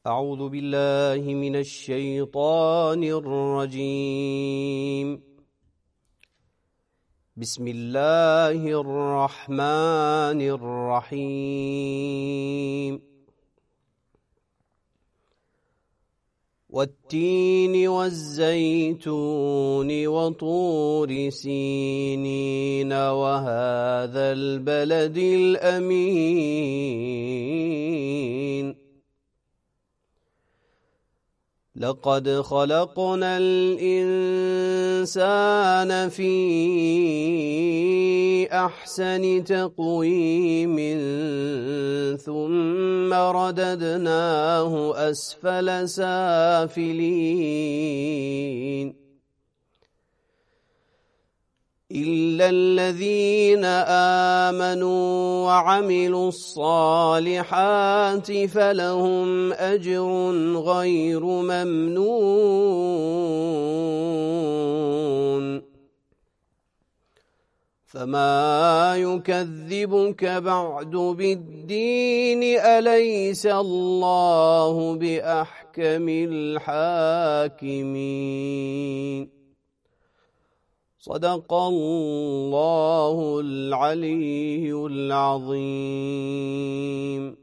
أعوذ بالله من الشيطان الرجيم. بسم الله الرحمن الرحيم. والتين والزيتون وطور سينين وهذا البلد الأمين. لقد خلقنا الإنسان في أحسن تقويم ثم رددناه أسفل سافلين إلا الذين آمنوا وعملوا الصالحات فلهم أجر غير ممنون. فما يكذبك بعد بالدين أليس الله بأحكم الحاكمين. صدق الله العلي العظيم.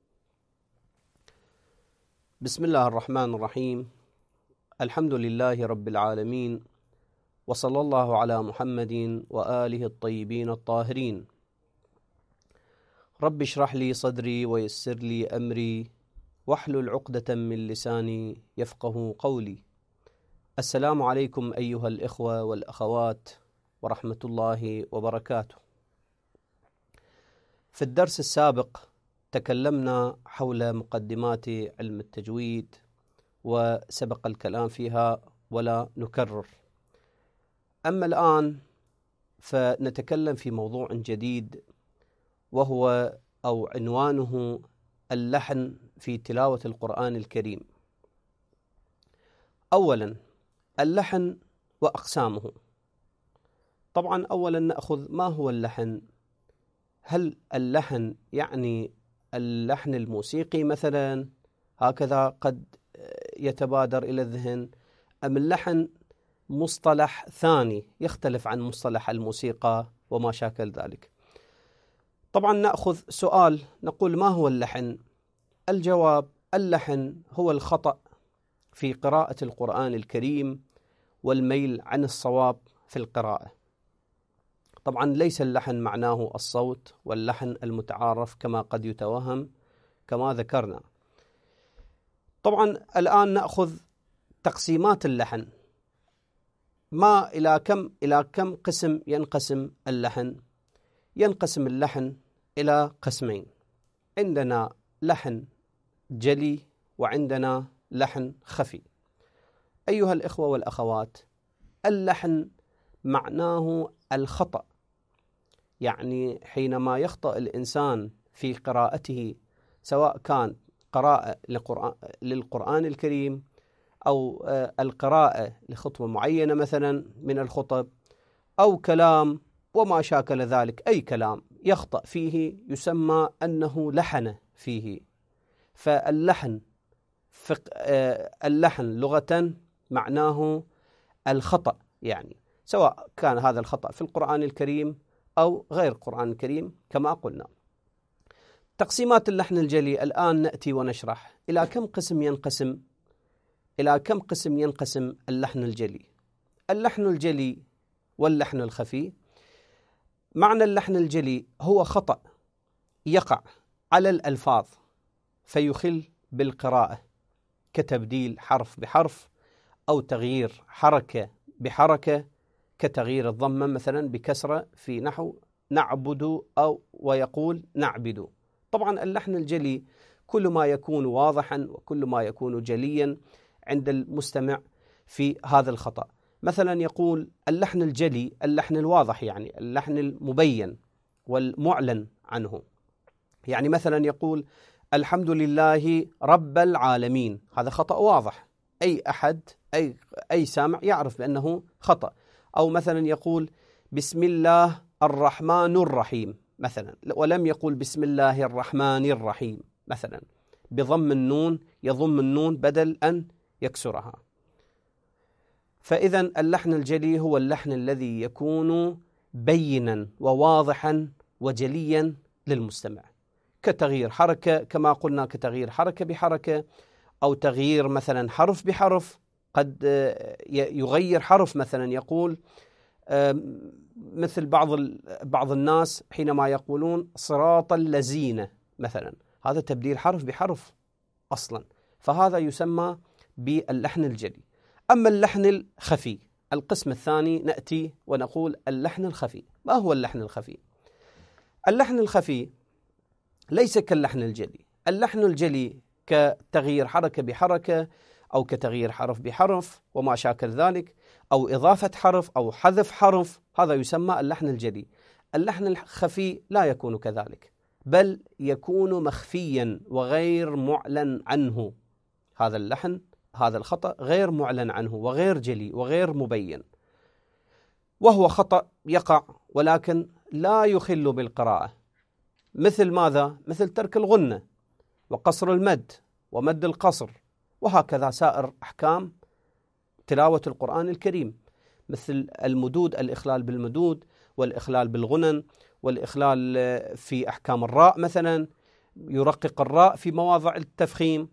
بسم الله الرحمن الرحيم. الحمد لله رب العالمين، وصلى الله على محمد وآله الطيبين الطاهرين. رب اشرح لي صدري ويسر لي أمري واحلل عقدة من لساني يفقه قولي. السلام عليكم أيها الإخوة والأخوات ورحمة الله وبركاته. في الدرس السابق تكلمنا حول مقدمات علم التجويد وسبق الكلام فيها ولا نكرر. أما الآن فنتكلم في موضوع جديد، وهو أو عنوانه اللحن في تلاوة القرآن الكريم. أولاً اللحن وأقسامه. طبعا أولا نأخذ ما هو اللحن. هل اللحن يعني اللحن الموسيقي مثلا، هكذا قد يتبادر إلى الذهن، أم اللحن مصطلح ثاني يختلف عن مصطلح الموسيقى وما شاكل ذلك؟ طبعا نأخذ سؤال نقول ما هو اللحن؟ الجواب: اللحن هو الخطأ في قراءة القرآن الكريم والميل عن الصواب في القراءة. طبعا ليس اللحن معناه الصوت واللحن المتعارف كما قد يتوهم كما ذكرنا. طبعا الآن نأخذ تقسيمات اللحن. ما إلى كم قسم ينقسم اللحن؟ ينقسم اللحن إلى قسمين: عندنا لحن جلي وعندنا لحن خفي. أيها الإخوة والأخوات، اللحن معناه الخطأ، يعني حينما يخطأ الإنسان في قراءته، سواء كان قراءة للقرآن الكريم أو القراءة لخطبة معينة مثلا من الخطب، أو كلام وما شاكل ذلك، أي كلام يخطأ فيه يسمى أنه لحن فيه. فاللحن اللحن لغة معناه الخطأ، يعني سواء كان هذا الخطأ في القرآن الكريم أو غير القرآن الكريم كما قلنا. تقسيمات اللحن الجلي الآن نأتي ونشرح إلى كم قسم ينقسم اللحن الجلي. اللحن الجلي واللحن الخفي. معنى اللحن الجلي هو خطأ يقع على الألفاظ فيخل بالقراءة، كتبديل حرف بحرف أو تغيير حركة بحركة، كتغيير الضمة مثلا بكسرة في نحو نعبد أو ويقول نعبد. طبعا اللحن الجلي كل ما يكون واضحا وكل ما يكون جليا عند المستمع في هذا الخطأ. مثلا يقول اللحن الجلي اللحن الواضح، يعني اللحن المبين والمعلن عنه. يعني مثلا يقول الحمد لله رب العالمين، هذا خطأ واضح، أي أحد أي سامع يعرف بأنه خطأ. أو مثلا يقول بسم الله الرحمن الرحيم مثلا، ولم يقول بسم الله الرحمن الرحيم مثلا، بضم النون، يضم النون بدل أن يكسرها. فإذا اللحن الجلي هو اللحن الذي يكون بينا وواضحا وجليا للمستمع، كتغيير حركة كما قلنا، كتغيير حركة بحركة، أو تغيير مثلا حرف بحرف. قد يغير حرف، مثلا يقول مثل بعض الناس حينما يقولون صراط الذين مثلا، هذا تبديل حرف بحرف أصلا، فهذا يسمى باللحن الجلي. أما اللحن الخفي، القسم الثاني، نأتي ونقول اللحن الخفي. ما هو اللحن الخفي؟ اللحن الخفي ليس كاللحن الجلي. اللحن الجلي كتغيير حركة بحركة، أو كتغيير حرف بحرف وما شاكل ذلك، أو إضافة حرف أو حذف حرف، هذا يسمى اللحن الجلي. اللحن الخفي لا يكون كذلك، بل يكون مخفيا وغير معلن عنه. هذا اللحن، هذا الخطأ غير معلن عنه وغير جلي وغير مبين، وهو خطأ يقع ولكن لا يخل بالقراءة. مثل ماذا؟ مثل ترك الغنة وقصر المد ومد القصر، وهكذا سائر أحكام تلاوة القرآن الكريم، مثل المدود، الإخلال بالمدود والإخلال بالغنن، والإخلال في أحكام الراء، مثلا يرقق الراء في مواضع التفخيم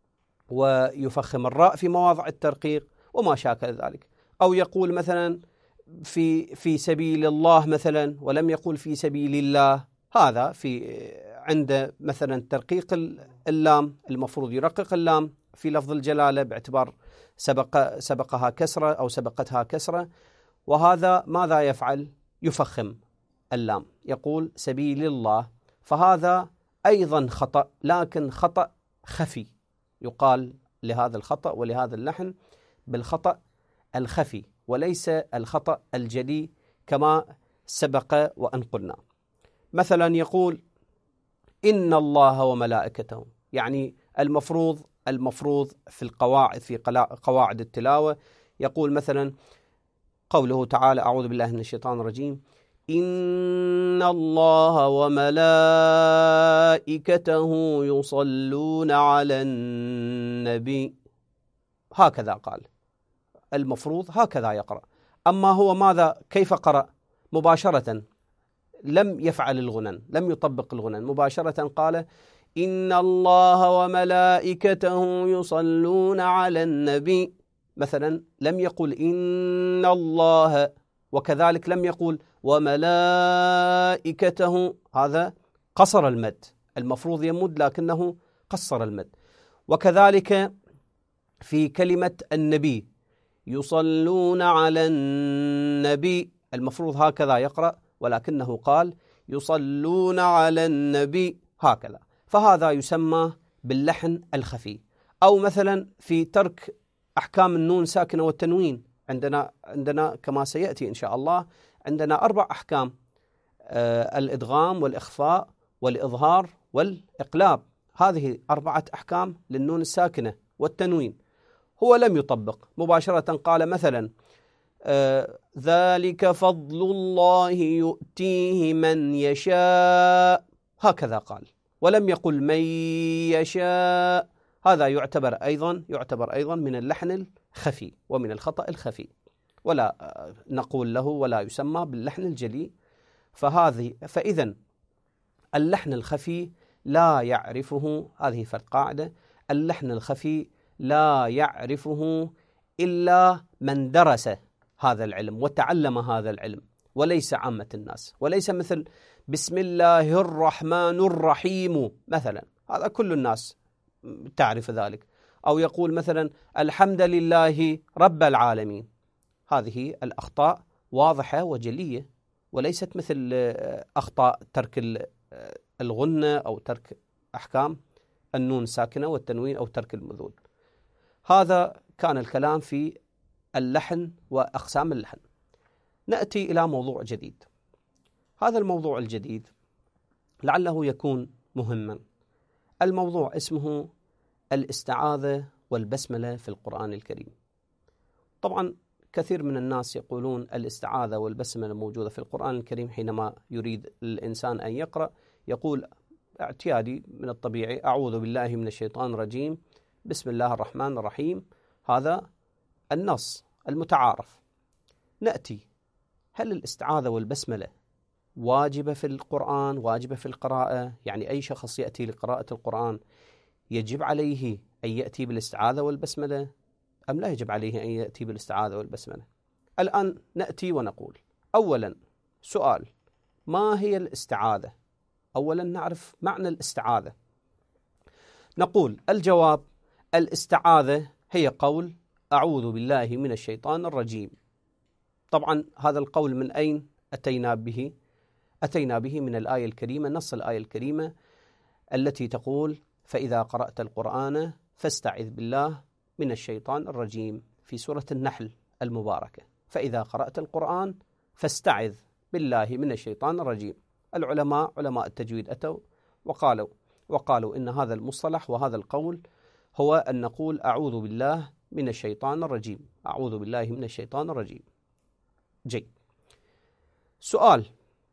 ويفخم الراء في مواضع الترقيق وما شاكل ذلك. أو يقول مثلا في سبيل الله مثلا ولم يقول في سبيل الله، هذا عند مثلا ترقيق اللام، المفروض يرقق اللام في لفظ الجلالة باعتبار سبقها كسرة أو سبقتها كسرة، وهذا ماذا يفعل؟ يفخم اللام، يقول سبيل الله، فهذا أيضا خطأ، لكن خطأ خفي. يقال لهذا الخطأ ولهذا اللحن بالخطأ الخفي، وليس الخطأ الجلي كما سبق وأن قلنا. مثلا يقول إن الله وملائكته، يعني المفروض في قواعد التلاوة يقول مثلا قوله تعالى: أعوذ بالله من الشيطان الرجيم، إن الله وملائكته يصلون على النبي، هكذا قال، المفروض هكذا يقرأ. أما هو ماذا؟ كيف قرأ؟ مباشرة لم يفعل الغنن، لم يطبق الغنن، مباشرة قال إن الله وملائكته يصلون على النبي، مثلا لم يقل إن الله، وكذلك لم يقل وملائكته، هذا قصر المد، المفروض يمد لكنه قصر المد. وكذلك في كلمة النبي، يصلون على النبي، المفروض هكذا يقرأ، ولكنه قال يصلون على النبي هكذا، فهذا يسمى باللحن الخفي. أو مثلا في ترك أحكام النون ساكنة والتنوين، عندنا كما سيأتي إن شاء الله، عندنا 4 أحكام: الإدغام والإخفاء والإظهار والإقلاب، هذه 4 أحكام للنون الساكنة والتنوين. هو لم يطبق، مباشرة قال مثلا ذلك فضل الله يؤتيه من يشاء، هكذا قال، ولم يقل من يشاء. هذا يعتبر أيضا من اللحن الخفي ومن الخطأ الخفي، ولا نقول له ولا يسمى باللحن الجلي. فإذا اللحن الخفي لا يعرفه، هذه فالقاعدة، اللحن الخفي لا يعرفه إلا من درس هذا العلم وتعلم هذا العلم، وليس عامة الناس، وليس مثل بسم الله الرحمن الرحيم مثلا، هذا كل الناس تعرف ذلك. أو يقول مثلا الحمد لله رب العالمين، هذه الأخطاء واضحة وجلية، وليست مثل أخطاء ترك الغنة أو ترك أحكام النون الساكنة والتنوين أو ترك المذود. هذا كان الكلام في اللحن وأقسام اللحن. نأتي إلى موضوع جديد. هذا الموضوع الجديد لعله يكون مهما. الموضوع اسمه الاستعاذة والبسملة في القرآن الكريم. طبعا كثير من الناس يقولون الاستعاذة والبسملة موجودة في القرآن الكريم، حينما يريد الإنسان أن يقرأ يقول اعتيادي من الطبيعي، أعوذ بالله من الشيطان الرجيم، بسم الله الرحمن الرحيم، هذا النص المتعارف. نأتي، هل الاستعاذة والبسملة واجبة في القرآن، واجبة في القراءة؟ يعني أي شخص يأتي لقراءة القرآن يجب عليه أن يأتي بالاستعاذة والبسملة أم لا يجب عليه أن يأتي بالاستعاذة والبسملة؟ الآن نأتي ونقول أولا سؤال، ما هي الاستعاذة؟ أولا نعرف معنى الاستعاذة. نقول الجواب: الاستعاذة هي قول أعوذ بالله من الشيطان الرجيم. طبعا هذا القول من أين أتينا به؟ أتينا به من الآية الكريمة، نص الآية الكريمة التي تقول: فإذا قرأت القرآن فاستعذ بالله من الشيطان الرجيم، في سورة النحل المباركة. فإذا قرأت القرآن فاستعذ بالله من الشيطان الرجيم. العلماء، علماء التجويد، أتوا وقالوا إن هذا المصطلح وهذا القول هو أن نقول أعوذ بالله من الشيطان الرجيم، أعوذ بالله من الشيطان الرجيم. جيد. سؤال: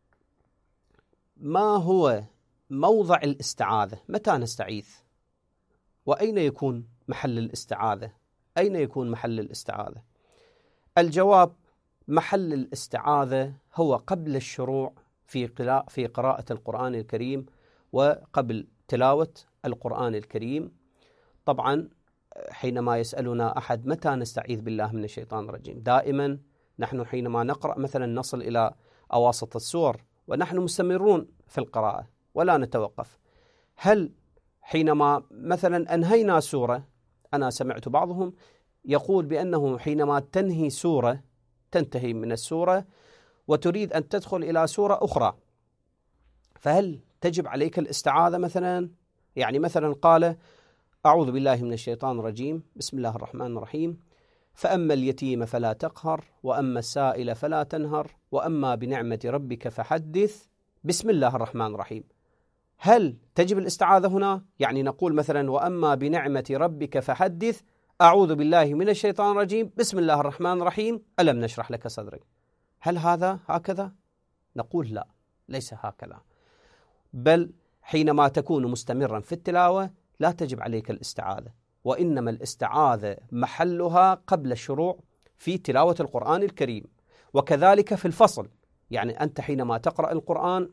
ما هو موضع الاستعاذة؟ متى نستعيذ؟ وأين يكون محل الاستعاذة؟ أين يكون محل الاستعاذة؟ الجواب: محل الاستعاذة هو قبل الشروع في قراءة القرآن الكريم وقبل تلاوة القرآن الكريم. طبعا حينما يسألنا أحد متى نستعيذ بالله من الشيطان الرجيم، دائما نحن حينما نقرأ مثلا نصل إلى أواسط السور ونحن مستمرون في القراءة ولا نتوقف. هل حينما مثلا أنهينا سورة، أنا سمعت بعضهم يقول بأنه حينما تنهي سورة، تنتهي من السورة وتريد أن تدخل إلى سورة أخرى، فهل تجب عليك الاستعاذة مثلا؟ يعني مثلا قال أعوذ بالله من الشيطان الرجيم، بسم الله الرحمن الرحيم، فأما اليتيم فلا تقهر، وأما السائل فلا تنهر، وأما بنعمة ربك فحدث، بسم الله الرحمن الرحيم. هل تجب الاستعاذة هنا؟ يعني نقول مثلا وأما بنعمة ربك فحدث، أعوذ بالله من الشيطان الرجيم، بسم الله الرحمن الرحيم، ألم نشرح لك صدرك. هل هذا هكذا؟ نقول لا، ليس هكذا، بل حينما تكون مستمرا في التلاوة لا تجب عليك الاستعاذة، وإنما الاستعاذة محلها قبل الشروع في تلاوة القرآن الكريم، وكذلك في الفصل. يعني أنت حينما تقرأ القرآن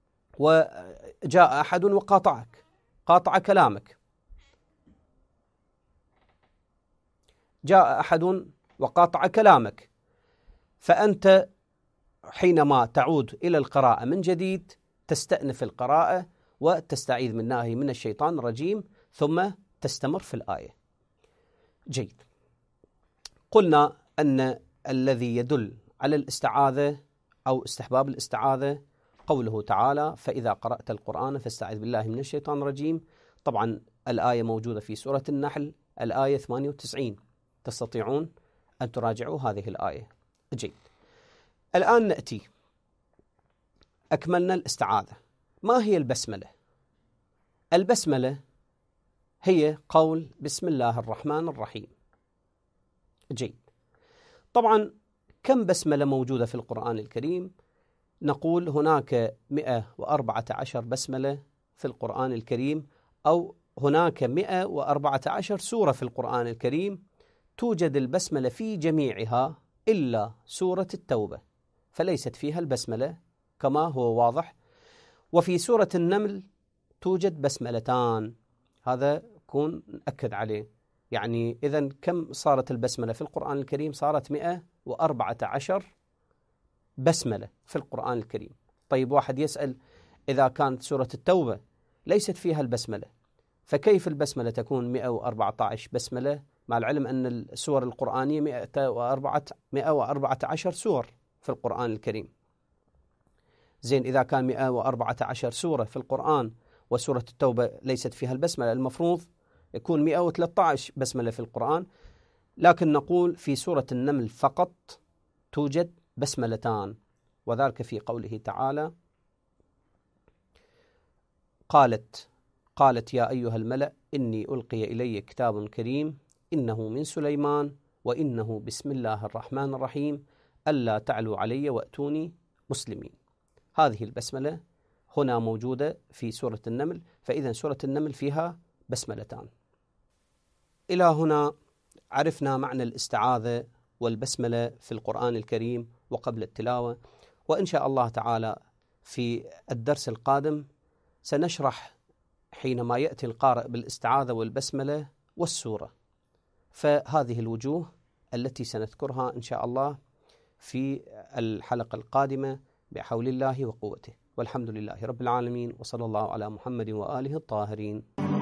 وجاء أحد وقاطعك، قاطع كلامك، جاء أحد وقاطع كلامك، فأنت حينما تعود إلى القراءة من جديد تستأنف القراءة وتستعيذ بالله من الشيطان الرجيم، ثم تستمر في الآية. جيد. قلنا أن الذي يدل على الاستعاذة أو استحباب الاستعاذة قوله تعالى: فإذا قرأت القرآن فاستعذ بالله من الشيطان الرجيم. طبعا الآية موجودة في سورة النحل، الآية 98، تستطيعون أن تراجعوا هذه الآية. جيد. الآن نأتي، أكملنا الاستعاذة. ما هي البسملة؟ البسملة هي قول بسم الله الرحمن الرحيم. جيد. طبعا كم بسملة موجودة في القرآن الكريم؟ نقول هناك 114 بسملة في القرآن الكريم، أو هناك 114 سورة في القرآن الكريم توجد البسملة في جميعها إلا سورة التوبة، فليست فيها البسملة كما هو واضح. وفي سورة النمل توجد بسملتان، هذا كون نأكد عليه. يعني إذن كم صارت البسملة في القرآن الكريم؟ صارت 114 بسملة في القرآن الكريم. طيب واحد يسأل، إذا كانت سورة التوبة ليست فيها البسملة، فكيف البسملة تكون 114 بسملة، مع العلم أن السور القرآنية 114 سور في القرآن الكريم؟ زين، إذا كان 114 سورة في القرآن وسورة التوبة ليست فيها البسملة، المفروض يكون 113 بسملة في القرآن. لكن نقول في سورة النمل فقط توجد بسملتان، وذلك في قوله تعالى: قالت يا أيها الملأ إني ألقي إلي كتاب كريم إنه من سليمان وإنه بسم الله الرحمن الرحيم ألا تعلوا علي وأتوني مسلمين. هذه البسملة هنا موجودة في سورة النمل، فإذا سورة النمل فيها بسملتان. إلى هنا عرفنا معنى الاستعاذة والبسملة في القرآن الكريم وقبل التلاوة، وإن شاء الله تعالى في الدرس القادم سنشرح حينما يأتي القارئ بالاستعاذة والبسملة والسورة، فهذه الوجوه التي سنذكرها إن شاء الله في الحلقة القادمة بحول الله وقوته، والحمد لله رب العالمين، وصلى الله على محمد وآله الطاهرين.